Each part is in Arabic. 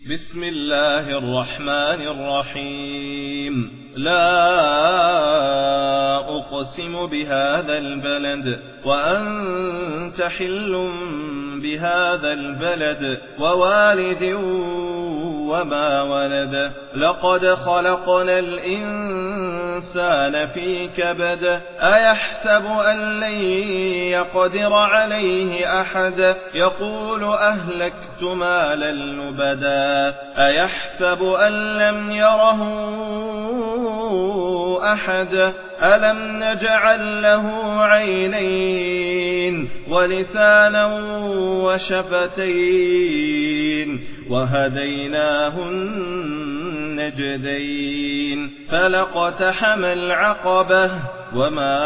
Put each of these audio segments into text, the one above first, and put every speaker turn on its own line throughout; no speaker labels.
بسم الله الرحمن الرحيم. لا أقسم بهذا البلد وأنت حل بهذا البلد ووالد وما ولد. لقد خلقنا الإنسان في كبد. أيحسب أن لن يقدر عليه أحد. يقول أهلكت مالا لبدا. أيحسب أن لم يره أحد. ألم نجعل له عينين ولسانا وشفتين وهديناه النجدين. فلاقتحم العقبة وما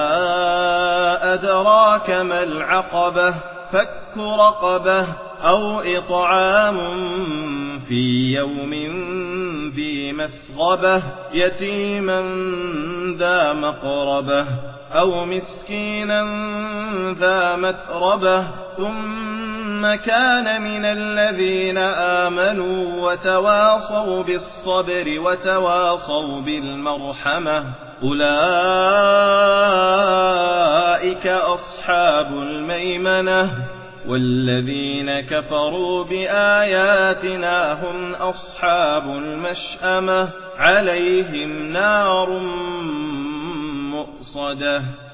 أدراك ما العقبة. فك رقبة أو إطعام في يوم ذي مسغبة يتيما ذا مقربة أو مسكينا ذا متربة ثم كان من الذين آمنوا وتواصوا بالصبر وتواصوا بالمرحمة. أولئك أصحاب الميمنة. والذين كفروا بآياتنا هم أصحاب المشأمة. عليهم نار مؤصدة.